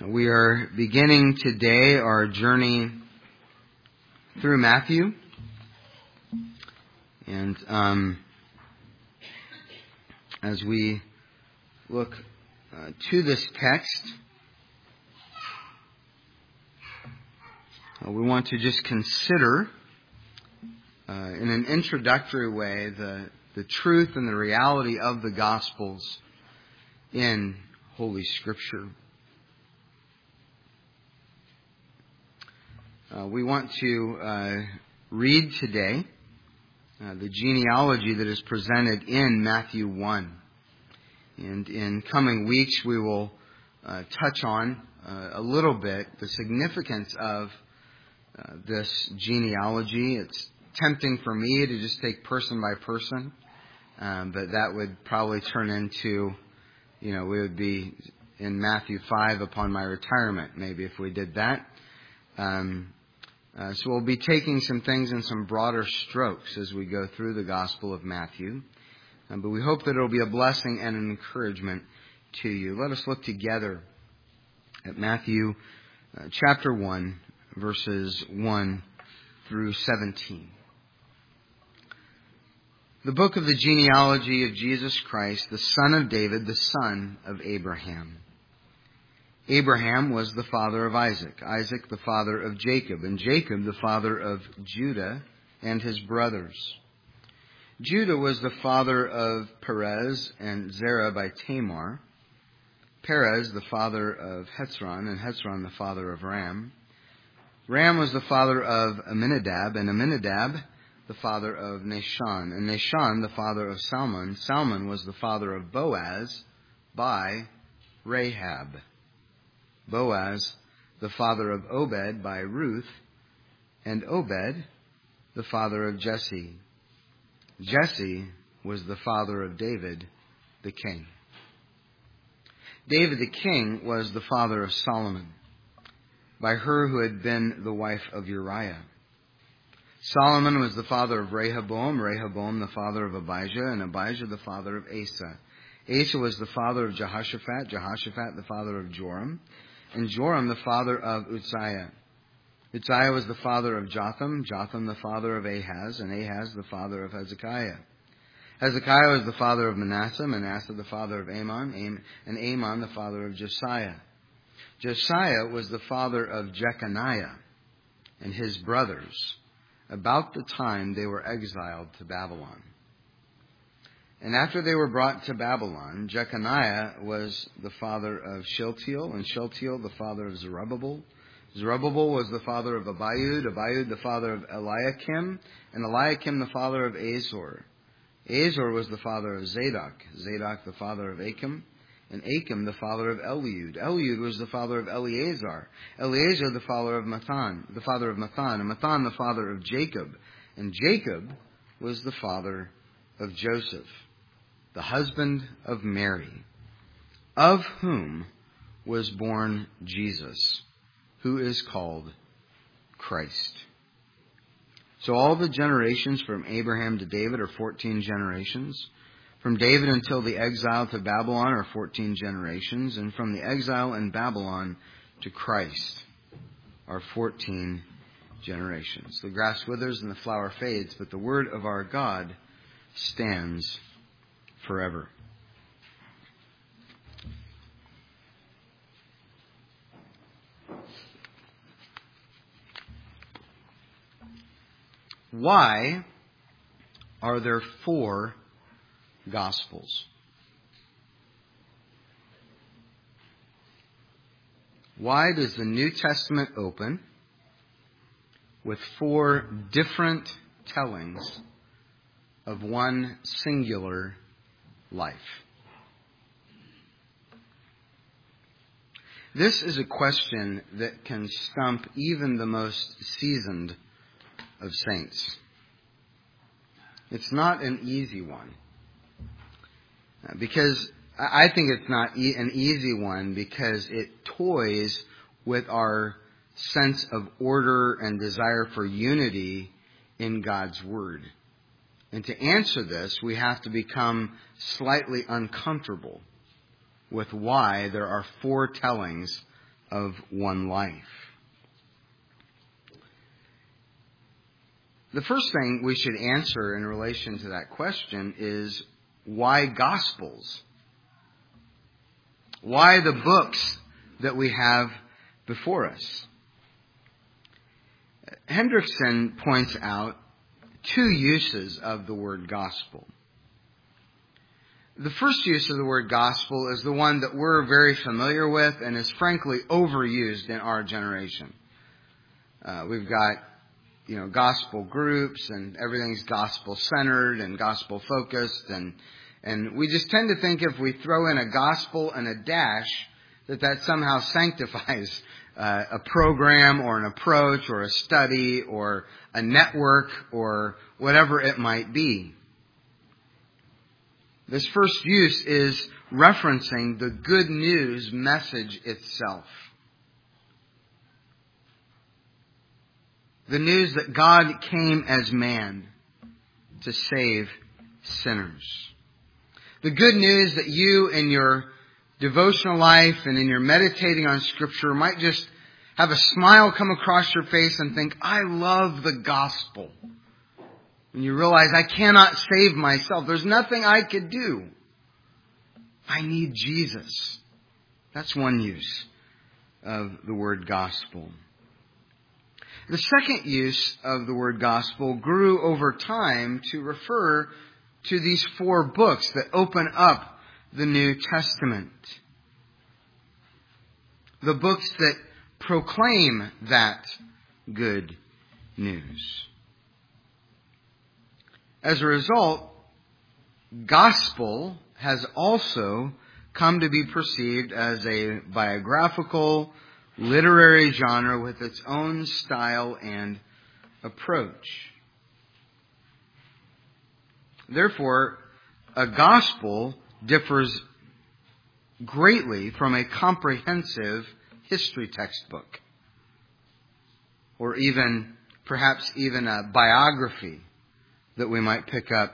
We are beginning today our journey through Matthew. And as we look to this text, we want to just consider in an introductory way the truth and the reality of the Gospels in Holy Scripture. We want to read today the genealogy that is presented in Matthew 1. And in coming weeks we will touch on a little bit the significance of this genealogy. It's tempting for me to just take person by person, but that would probably turn into, we would be in Matthew 5 upon my retirement, maybe, if we did that. So we'll be taking some things in some broader strokes as we go through the Gospel of Matthew. But we hope that it will be a blessing and an encouragement to you. Let us look together at Matthew chapter 1, verses 1 through 17. The book of the genealogy of Jesus Christ, the son of David, the son of Abraham. Abraham was the father of Isaac, Isaac the father of Jacob, and Jacob the father of Judah and his brothers. Judah was the father of Perez and Zerah by Tamar, Perez the father of Hezron, and Hezron the father of Ram. Ram was the father of Amminadab, and Amminadab the father of Nahshon, and Nahshon the father of Salmon. Salmon was the father of Boaz by Rahab. Boaz, the father of Obed by Ruth, and Obed, the father of Jesse. Jesse was the father of David, the king. David the king was the father of Solomon, by her who had been the wife of Uriah. Solomon was the father of Rehoboam, Rehoboam the father of Abijah, and Abijah the father of Asa. Asa was the father of Jehoshaphat, Jehoshaphat the father of Joram, and Joram the father of Uzziah. Uzziah was the father of Jotham, Jotham the father of Ahaz, and Ahaz the father of Hezekiah. Hezekiah was the father of Manasseh, Manasseh the father of Amon, and Amon the father of Josiah. Josiah was the father of Jeconiah and his brothers, about the time they were exiled to Babylon. And after they were brought to Babylon, Jeconiah was the father of Shealtiel, and Shealtiel the father of Zerubbabel. Zerubbabel was the father of Abiud, Abiud the father of Eliakim, and Eliakim the father of Azor. Azor was the father of Zadok, Zadok the father of Achim, and Achim the father of Eliud. Eliud was the father of Eleazar, Eleazar the father of Matthan, and Matthan the father of Jacob, and Jacob was the father of Joseph, the husband of Mary, of whom was born Jesus, who is called Christ. So all the generations from Abraham to David are 14 generations. From David until the exile to Babylon are 14 generations. And from the exile in Babylon to Christ are 14 generations. The grass withers and the flower fades, but the word of our God stands forever. Why are there 4 Gospels? Why does the New Testament open with 4 different tellings of one singular life? This is a question that can stump even the most seasoned of saints. It's not an easy one. Because I think it's not an easy one because it toys with our sense of order and desire for unity in God's Word. And to answer this, we have to become slightly uncomfortable with why there are 4 tellings of one life. The first thing we should answer in relation to that question is, why Gospels? Why the books that we have before us? Hendrickson points out two uses of the word gospel. The first use of the word gospel is the one that we're very familiar with and is frankly overused in our generation. We've got gospel groups, and everything's gospel-centered and gospel-focused, and we just tend to think if we throw in a gospel and a dash, that somehow sanctifies a program or an approach or a study or a network or whatever it might be. This first use is referencing the good news message itself. The news that God came as man to save sinners. The good news that you in your devotional life and in your meditating on Scripture might just have a smile come across your face and think, I love the gospel. And you realize I cannot save myself. There's nothing I could do. I need Jesus. That's one use of the word gospel. The second use of the word gospel grew over time to refer to these 4 books that open up the New Testament. The books that proclaim that good news. As a result, gospel has also come to be perceived as a biographical, literary genre with its own style and approach. Therefore, a gospel differs greatly from a comprehensive history textbook, or perhaps even a biography that we might pick up.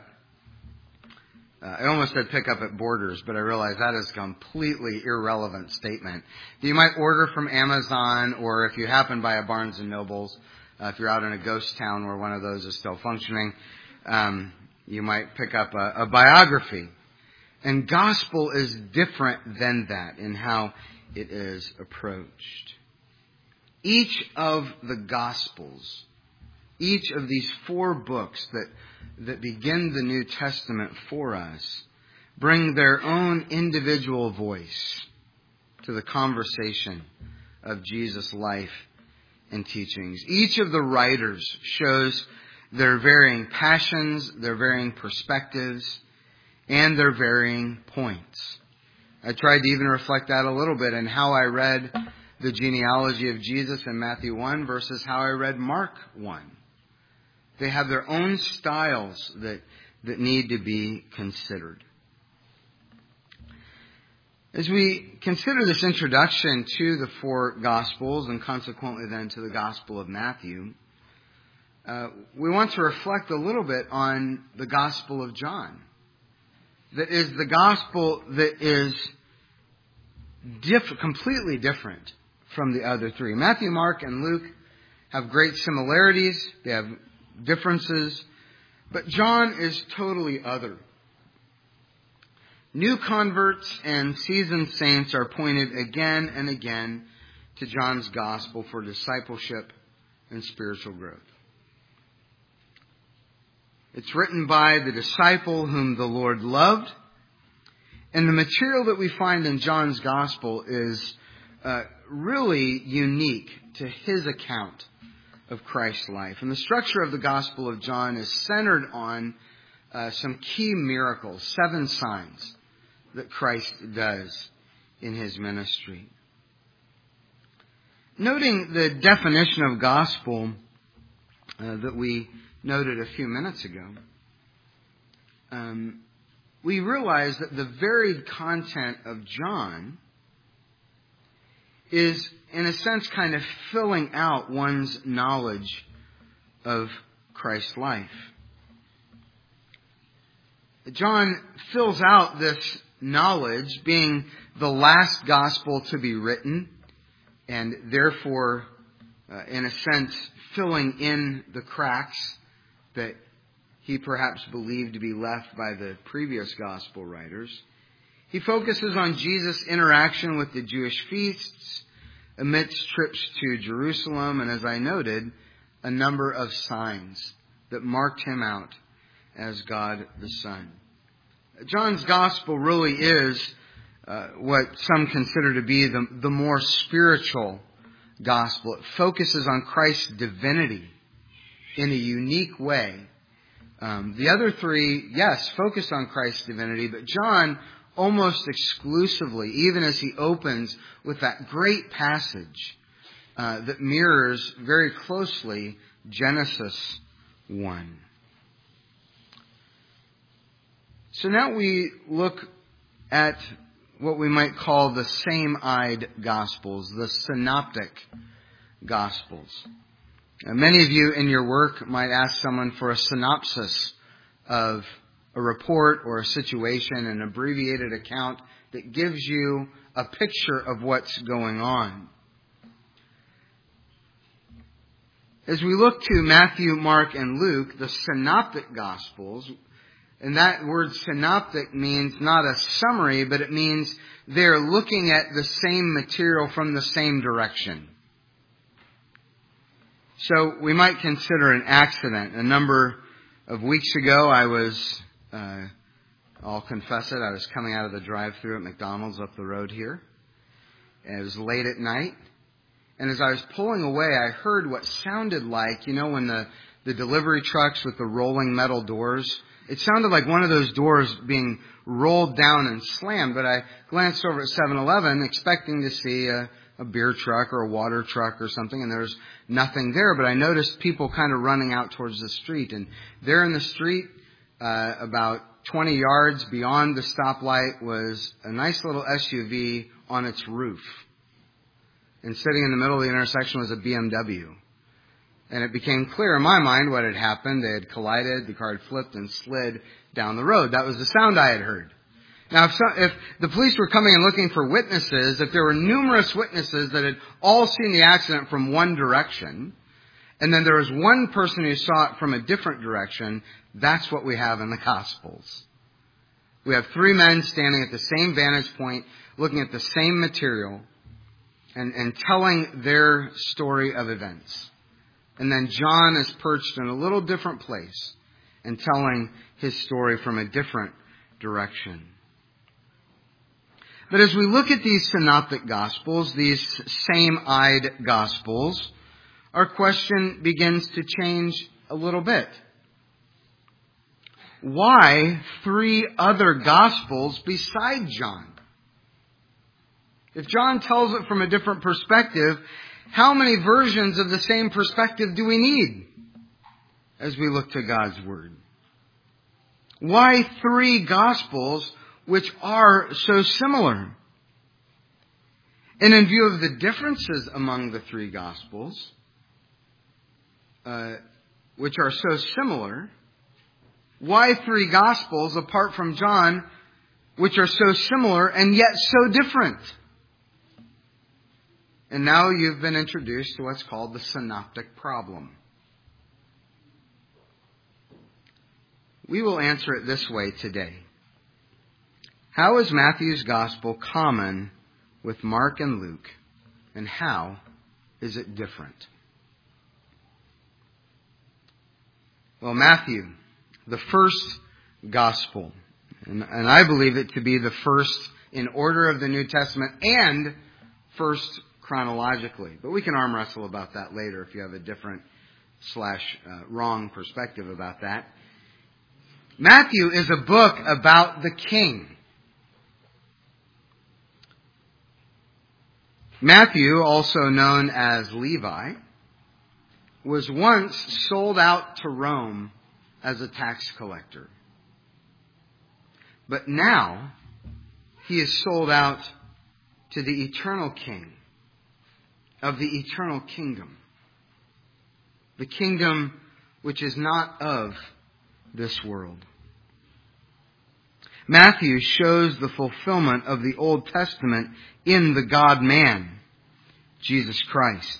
I almost said pick up at Borders, but I realize that is a completely irrelevant statement. You might order from Amazon, or if you happen by a Barnes & Nobles, if you're out in a ghost town where one of those is still functioning, you might pick up a biography. And gospel is different than that in how it is approached. Each of the Gospels, each of these 4 books that begin the New Testament for us, bring their own individual voice to the conversation of Jesus' life and teachings. Each of the writers shows their varying passions, their varying perspectives, and their varying points. I tried to even reflect that a little bit in how I read the genealogy of Jesus in Matthew 1 versus how I read Mark 1. They have their own styles that need to be considered. As we consider this introduction to the 4 Gospels, and consequently then to the Gospel of Matthew, we want to reflect a little bit on the Gospel of John. That is the Gospel that is completely different from the other 3. Matthew, Mark, and Luke have great similarities. They have differences. But John is totally other. New converts and seasoned saints are pointed again and again to John's Gospel for discipleship and spiritual growth. It's written by the disciple whom the Lord loved. And the material that we find in John's Gospel is really unique to his account of Christ's life. And the structure of the Gospel of John is centered on some key miracles, 7 signs that Christ does in his ministry. Noting the definition of gospel that we noted a few minutes ago, we realize that the varied content of John is, in a sense, kind of filling out one's knowledge of Christ's life. John fills out this knowledge, being the last gospel to be written, and therefore, in a sense, filling in the cracks that he perhaps believed to be left by the previous gospel writers. He focuses on Jesus' interaction with the Jewish feasts amidst trips to Jerusalem, and as I noted, a number of signs that marked him out as God the Son. John's gospel really is what some consider to be the more spiritual gospel. It focuses on Christ's divinity in a unique way. The other three, yes, focus on Christ's divinity, but John almost exclusively, even as he opens with that great passage that mirrors very closely Genesis 1. So now we look at what we might call the same-eyed Gospels, the Synoptic Gospels. Many of you in your work might ask someone for a synopsis of a report or a situation, an abbreviated account that gives you a picture of what's going on. As we look to Matthew, Mark, and Luke, the Synoptic Gospels, and that word synoptic means not a summary, but it means they're looking at the same material from the same direction. So we might consider an accident. A number of weeks ago, I was, I'll confess it, I was coming out of the drive-thru at McDonald's up the road here. And it was late at night. And as I was pulling away, I heard what sounded like, when the delivery trucks with the rolling metal doors, it sounded like one of those doors being rolled down and slammed. But I glanced over at 7-Eleven expecting to see a beer truck or a water truck or something, and there was nothing there. But I noticed people kind of running out towards the street. And there in the street, about 20 yards beyond the stoplight, was a nice little SUV on its roof. And sitting in the middle of the intersection was a BMW. And it became clear in my mind what had happened. They had collided, the car had flipped and slid down the road. That was the sound I had heard. Now, if the police were coming and looking for witnesses, if there were numerous witnesses that had all seen the accident from one direction, and then there was one person who saw it from a different direction, that's what we have in the Gospels. We have three men standing at the same vantage point, looking at the same material, and telling their story of events. And then John is perched in a little different place and telling his story from a different direction. But as we look at these synoptic Gospels, these same-eyed Gospels, our question begins to change a little bit. Why three other Gospels beside John? If John tells it from a different perspective, how many versions of the same perspective do we need as we look to God's Word? Why three Gospels which are so similar? And in view of the differences among the three Gospels, which are so similar, why three Gospels apart from John which are so similar and yet so different? And now you've been introduced to what's called the synoptic problem. We will answer it this way today. How is Matthew's gospel common with Mark and Luke? And how is it different? Well, Matthew, the first gospel, and I believe it to be the first in order of the New Testament and first chronologically. But we can arm wrestle about that later if you have a different wrong perspective about that. Matthew is a book about the king. Matthew, also known as Levi, was once sold out to Rome as a tax collector. But now he is sold out to the eternal king of the eternal kingdom. The kingdom which is not of this world. Matthew shows the fulfillment of the Old Testament in the God-man, Jesus Christ.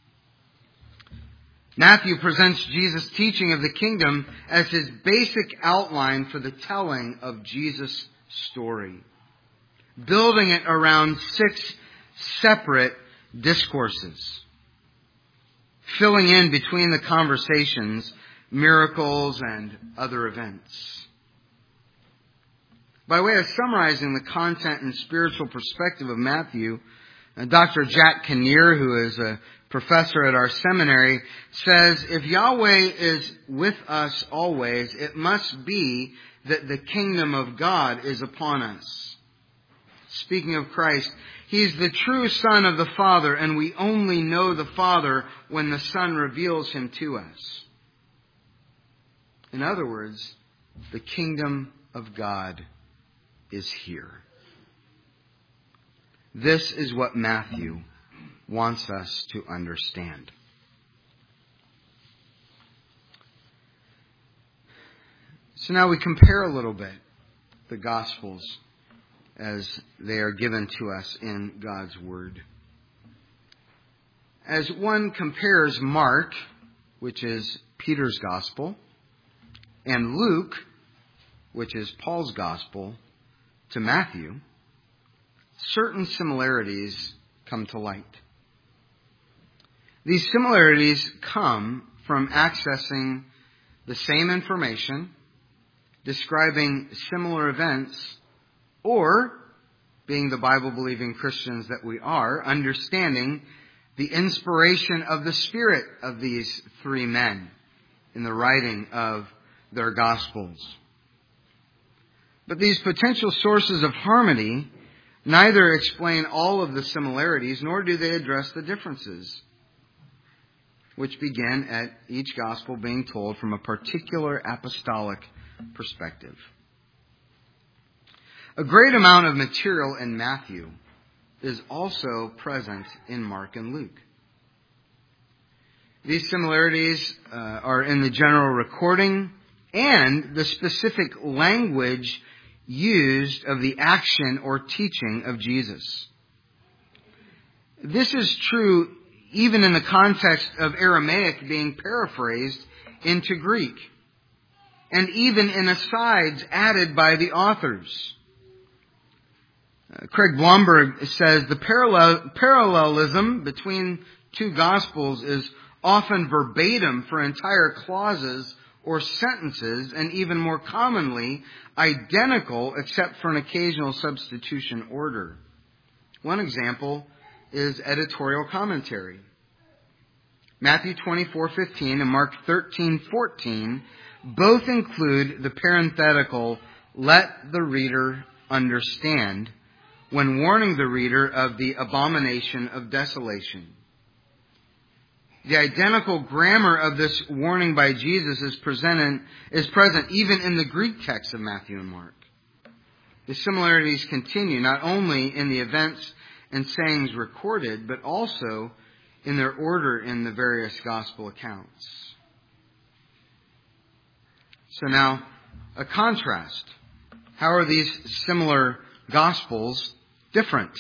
Matthew presents Jesus' teaching of the kingdom as his basic outline for the telling of Jesus' story, building it around 6 separate discourses, filling in between the conversations, miracles, and other events. By way of summarizing the content and spiritual perspective of Matthew, Dr. Jack Kinnear, who is a professor at our seminary, says, if Yahweh is with us always, it must be that the kingdom of God is upon us. Speaking of Christ, He's the true Son of the Father, and we only know the Father when the Son reveals Him to us. In other words, the kingdom of God is here. This is what Matthew wants us to understand. So now we compare a little bit the Gospels as they are given to us in God's Word. As one compares Mark, which is Peter's Gospel, and Luke, which is Paul's Gospel, to Matthew, certain similarities come to light. These similarities come from accessing the same information, describing similar events, or, being the Bible-believing Christians that we are, understanding the inspiration of the Spirit of these 3 men in the writing of their Gospels. But these potential sources of harmony neither explain all of the similarities, nor do they address the differences, which begin at each Gospel being told from a particular apostolic perspective. A great amount of material in Matthew is also present in Mark and Luke. These similarities are in the general recording and the specific language used of the action or teaching of Jesus. This is true even in the context of Aramaic being paraphrased into Greek, and even in asides added by the authors. Craig Blomberg says the parallelism between 2 Gospels is often verbatim for entire clauses or sentences, and even more commonly, identical except for an occasional substitution order. One example is editorial commentary. Matthew 24:15 and Mark 13:14 both include the parenthetical, "let the reader understand," when warning the reader of the abomination of desolation. The identical grammar of this warning by Jesus is present even in the Greek text of Matthew and Mark. The similarities continue not only in the events and sayings recorded, but also in their order in the various gospel accounts. So now, a contrast. How are these similar gospels different?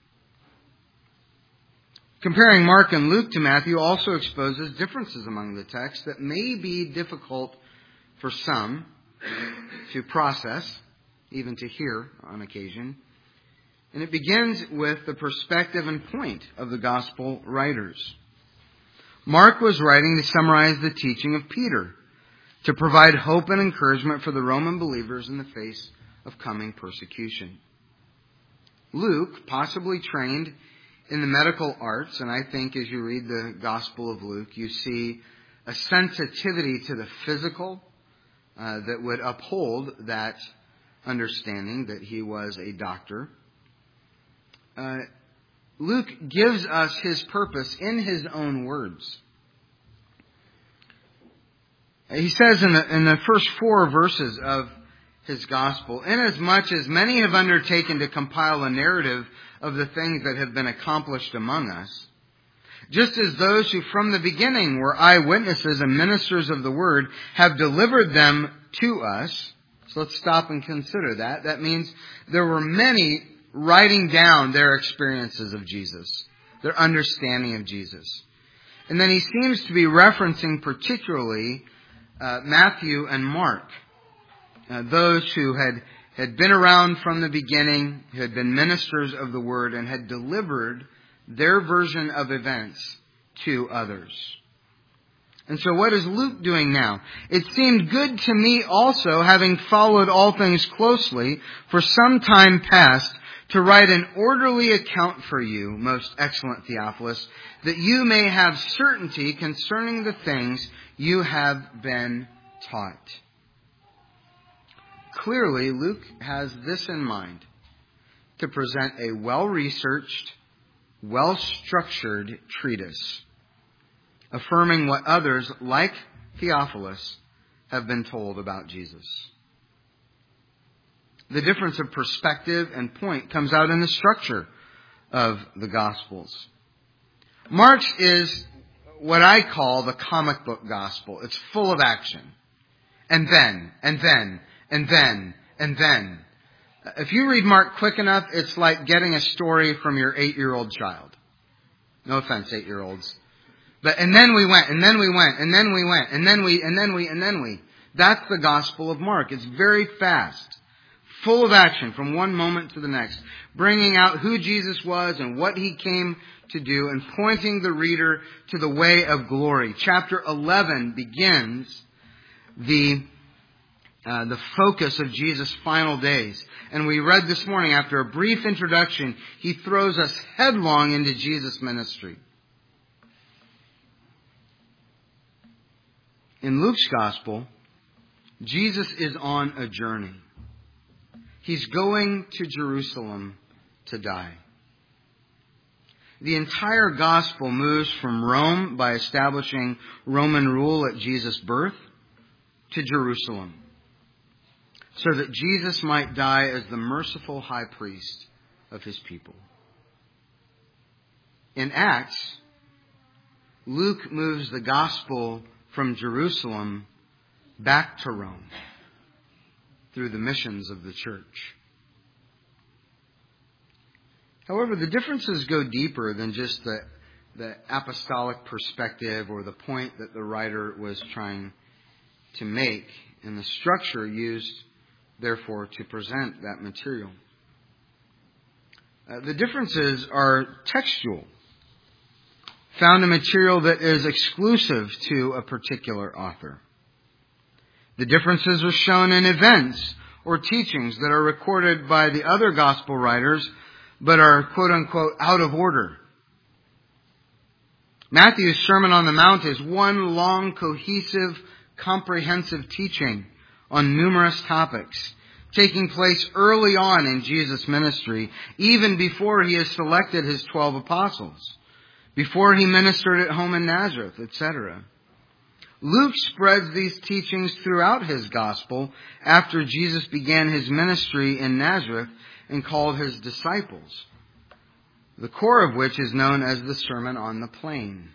Comparing Mark and Luke to Matthew also exposes differences among the texts that may be difficult for some to process, even to hear on occasion. And it begins with the perspective and point of the gospel writers. Mark was writing to summarize the teaching of Peter, to provide hope and encouragement for the Roman believers in the face of coming persecution. Luke, possibly trained in the medical arts, and I think as you read the Gospel of Luke, you see a sensitivity to the physical that would uphold that understanding that he was a doctor. Luke gives us his purpose in his own words. He says in the first 4 verses of his gospel, "Inasmuch as many have undertaken to compile a narrative of the things that have been accomplished among us, just as those who from the beginning were eyewitnesses and ministers of the word have delivered them to us." So let's stop and consider that. That means there were many writing down their experiences of Jesus. their understanding of Jesus. And then he seems to be referencing particularly Matthew and Mark, those who had been around from the beginning, who had been ministers of the Word, and had delivered their version of events to others. And so what is Luke doing now? It seemed good to me also, having followed all things closely for some time past, to write an orderly account for you, most excellent Theophilus, that you may have certainty concerning the things you have been taught. Clearly, Luke has this in mind, to present a well-researched, well-structured treatise, affirming what others, like Theophilus, have been told about Jesus. The difference of perspective and point comes out in the structure of the Gospels. Mark's is what I call the comic book gospel. It's full of action. And then, and then, and then, and then. If you read Mark quick enough, it's like getting a story from your 8-year-old child. No offense, 8-year-olds. But, and then we went, and then we went, and then we went, and then we. That's the Gospel of Mark. It's very fast. Full of action from one moment to the next. Bringing out who Jesus was and what He came to do and pointing the reader to the way of glory. Chapter 11 begins the focus of Jesus' final days. And we read this morning, after a brief introduction, He throws us headlong into Jesus' ministry. In Luke's Gospel, Jesus is on a journey. He's going to Jerusalem to die. The entire Gospel moves from Rome by establishing Roman rule at Jesus' birth to Jerusalem, so that Jesus might die as the merciful high priest of His people. In Acts, Luke moves the Gospel from Jerusalem back to Rome through the missions of the church. However, the differences go deeper than just the apostolic perspective or the point that the writer was trying to make in the structure used, therefore, to present that material. The differences are textual, found in material that is exclusive to a particular author. The differences are shown in events or teachings that are recorded by the other gospel writers, but are quote-unquote out of order. Matthew's Sermon on the Mount is one long, cohesive, comprehensive teaching on numerous topics, taking place early on in Jesus' ministry, even before He has selected His 12 apostles, before He ministered at home in Nazareth, etc. Luke spreads these teachings throughout his gospel after Jesus began His ministry in Nazareth and called His disciples, the core of which is known as the Sermon on the Plain.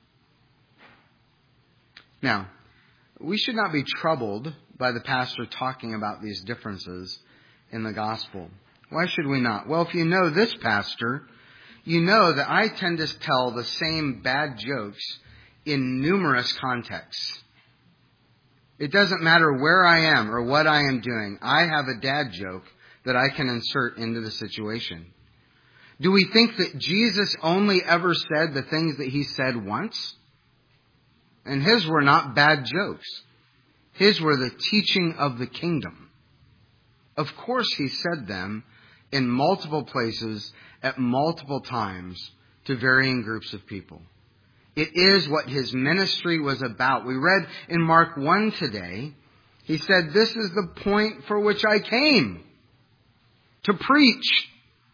Now, we should not be troubled by the pastor talking about these differences in the gospel. Why should we not? Well, if you know this pastor, you know that I tend to tell the same bad jokes in numerous contexts. It doesn't matter where I am or what I am doing. I have a dad joke that I can insert into the situation. Do we think that Jesus only ever said the things that He said once? And His were not bad jokes. His were the teaching of the kingdom. Of course He said them in multiple places at multiple times to varying groups of people. It is what His ministry was about. We read in Mark 1 today, He said, "This is the point for which I came, to preach."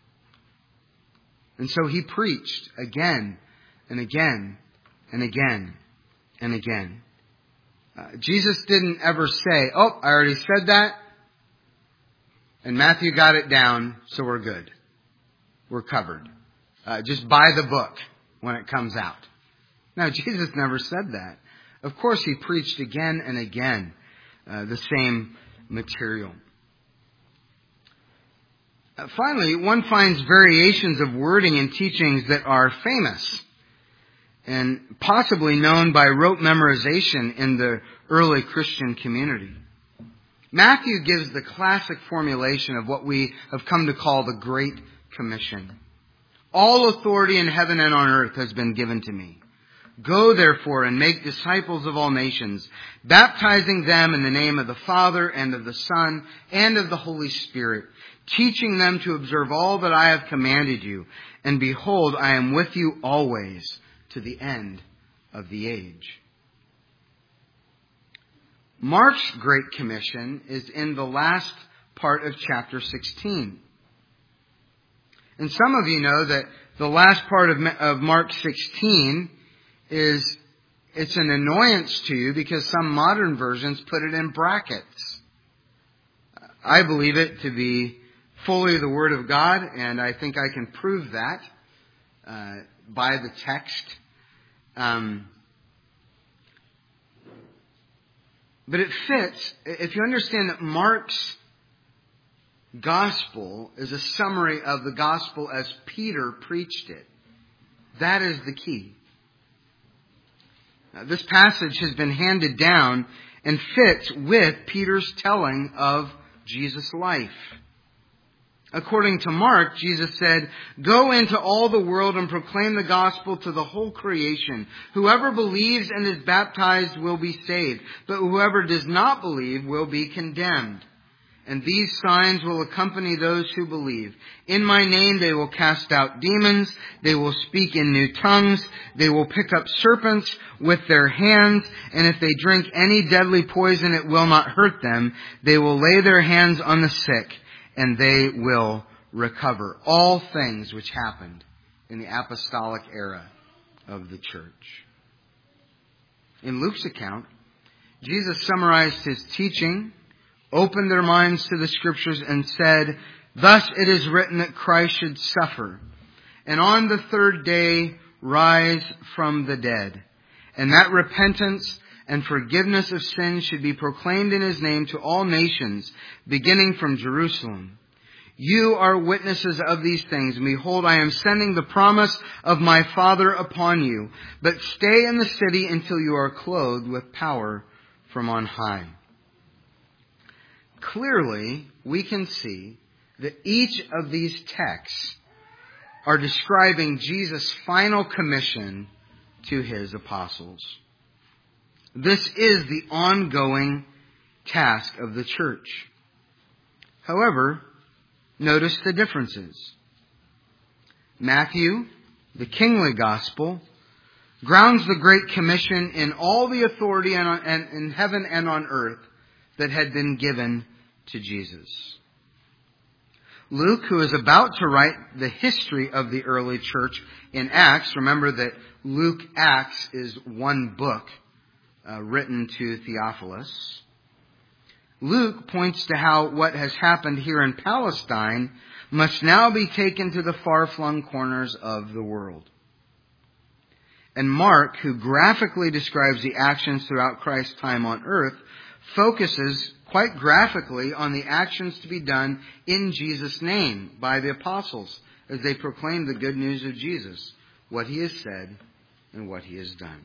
And so He preached again and again and again and again. Jesus didn't ever say, "Oh, I already said that, and Matthew got it down, so we're good. We're covered. Just buy the book when it comes out." No, Jesus never said that. Of course, He preached again and again the same material. Finally, one finds variations of wording and teachings that are famous and possibly known by rote memorization in the early Christian community. Matthew gives the classic formulation of what we have come to call the Great Commission. All authority in heaven and on earth has been given to me. Go therefore and make disciples of all nations, baptizing them in the name of the Father and of the Son and of the Holy Spirit, teaching them to observe all that I have commanded you. And behold, I am with you always to the end of the age. Mark's Great Commission is in the last part of chapter 16. And some of you know that the last part of Mark 16 it's an annoyance to you because some modern versions put it in brackets. I believe it to be fully the Word of God, and I think I can prove that by the text. But it fits if you understand that Mark's gospel is a summary of the gospel as Peter preached it. That is the key. Now, this passage has been handed down and fits with Peter's telling of Jesus' life. According to Mark, Jesus said, "Go into all the world and proclaim the gospel to the whole creation. Whoever believes and is baptized will be saved, but whoever does not believe will be condemned. And these signs will accompany those who believe. In my name they will cast out demons. They will speak in new tongues. They will pick up serpents with their hands. And if they drink any deadly poison, it will not hurt them. They will lay their hands on the sick, and they will recover." All things which happened in the apostolic era of the church. In Luke's account, Jesus summarized his teaching, opened their minds to the Scriptures, and said, "Thus it is written that Christ should suffer, and on the third day rise from the dead, and that repentance and forgiveness of sins should be proclaimed in his name to all nations, beginning from Jerusalem. You are witnesses of these things, and behold, I am sending the promise of my Father upon you. But stay in the city until you are clothed with power from on high." Clearly, we can see that each of these texts are describing Jesus' final commission to his apostles. This is the ongoing task of the church. However, notice the differences. Matthew, the kingly gospel, grounds the Great Commission in all the authority in heaven and on earth that had been given to Jesus. Luke, who is about to write the history of the early church in Acts, remember that Luke Acts is one book written to Theophilus. Luke points to how what has happened here in Palestine must now be taken to the far-flung corners of the world. And Mark, who graphically describes the actions throughout Christ's time on earth, focuses quite graphically on the actions to be done in Jesus' name by the apostles as they proclaim the good news of Jesus, what he has said and what he has done.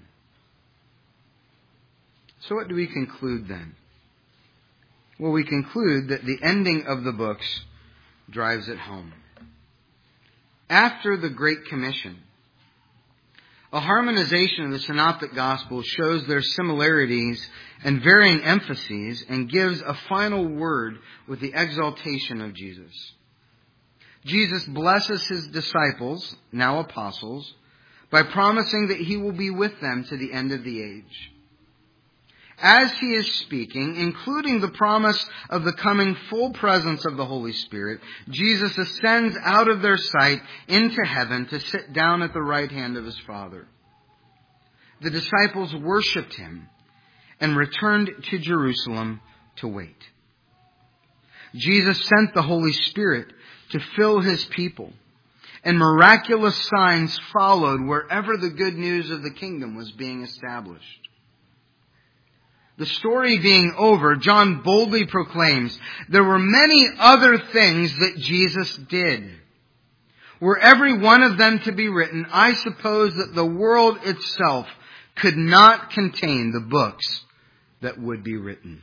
So what do we conclude then? Well, we conclude that the ending of the books drives it home. After the Great Commission, a harmonization of the Synoptic Gospels shows their similarities and varying emphases and gives a final word with the exaltation of Jesus. Jesus blesses his disciples, now apostles, by promising that he will be with them to the end of the age. As he is speaking, including the promise of the coming full presence of the Holy Spirit, Jesus ascends out of their sight into heaven to sit down at the right hand of his Father. The disciples worshipped him and returned to Jerusalem to wait. Jesus sent the Holy Spirit to fill his people, and miraculous signs followed wherever the good news of the kingdom was being established. the story being over, John boldly proclaims, there were many other things that Jesus did. Were every one of them to be written, I suppose that the world itself could not contain the books that would be written.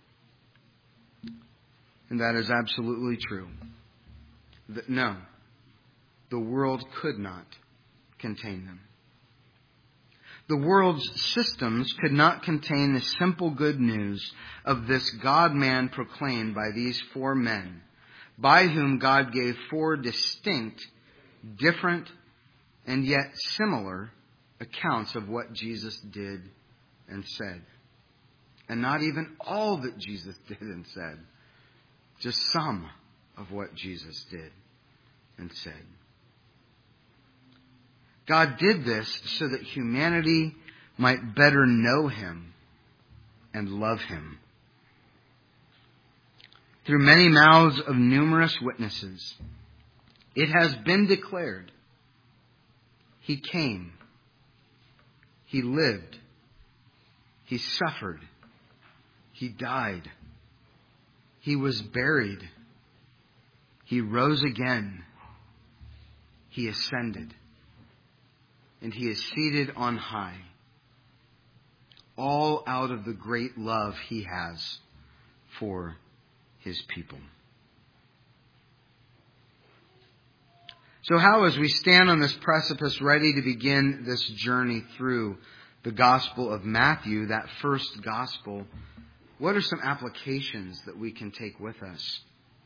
And that is absolutely true. No, the world could not contain them. The world's systems could not contain the simple good news of this God-man proclaimed by these four men, by whom God gave four distinct, different, and yet similar accounts of what Jesus did and said. And not even all that Jesus did and said, just some of what Jesus did and said. God did this so that humanity might better know Him and love Him. Through many mouths of numerous witnesses, it has been declared, He came, He lived, He suffered, He died, He was buried, He rose again, He ascended, and He is seated on high, all out of the great love He has for His people. So how, as we stand on this precipice ready to begin this journey through the Gospel of Matthew, that first Gospel, what are some applications that we can take with us?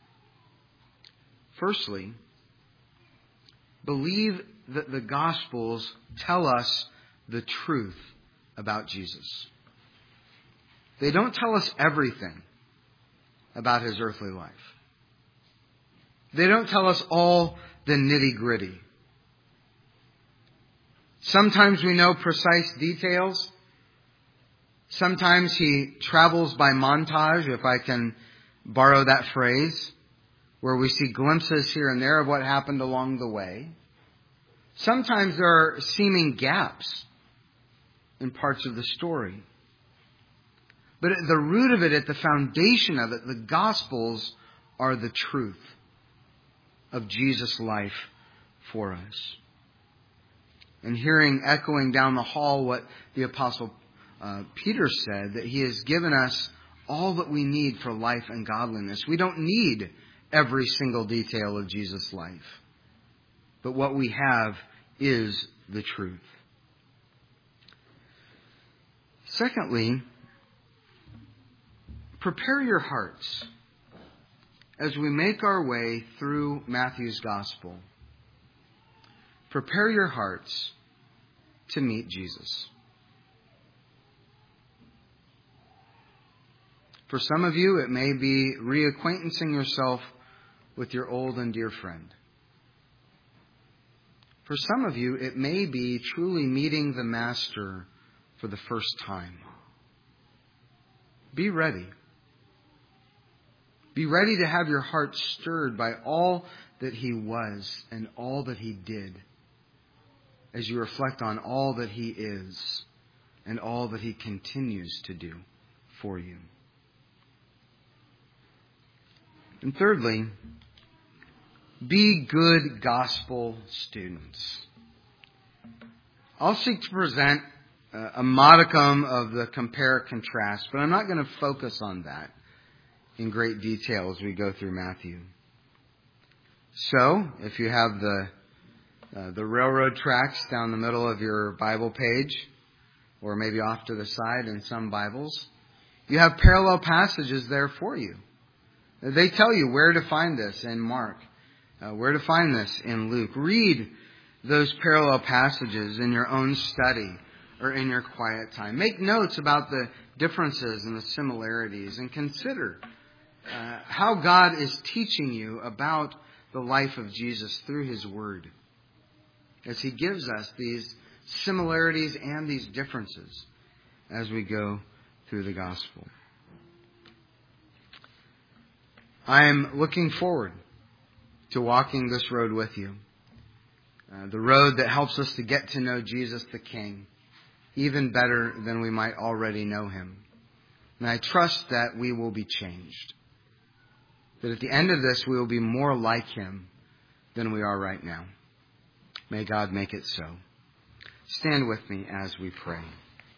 Firstly, believe that the Gospels tell us the truth about Jesus. They don't tell us everything about His earthly life. They don't tell us all the nitty-gritty. Sometimes we know precise details. Sometimes He travels by montage, if I can borrow that phrase, where we see glimpses here and there of what happened along the way. Sometimes there are seeming gaps in parts of the story. But at the root of it, at the foundation of it, the Gospels are the truth of Jesus' life for us. And hearing echoing down the hall what the Apostle Peter said, that he has given us all that we need for life and godliness. We don't need every single detail of Jesus' life. But what we have is the truth. Secondly, prepare your hearts as we make our way through Matthew's Gospel. Prepare your hearts to meet Jesus. For some of you, it may be reacquainting yourself with your old and dear friend. For some of you, it may be truly meeting the Master for the first time. Be ready. Be ready to have your heart stirred by all that He was and all that He did, as you reflect on all that He is and all that He continues to do for you. And thirdly, be good gospel students. I'll seek to present a modicum of the compare-contrast, but I'm not going to focus on that in great detail as we go through Matthew. So, if you have the railroad tracks down the middle of your Bible page, or maybe off to the side in some Bibles, you have parallel passages there for you. They tell you where to find this in Mark, where to find this in Luke. Read those parallel passages in your own study or in your quiet time. Make notes about the differences and the similarities, and consider how God is teaching you about the life of Jesus through His Word, as He gives us these similarities and these differences as we go through the Gospel. I am looking forward to walking this road with you. The road that helps us to get to know Jesus the King even better than we might already know Him. And I trust that we will be changed. That at the end of this, we will be more like Him than we are right now. May God make it so. Stand with me as we pray.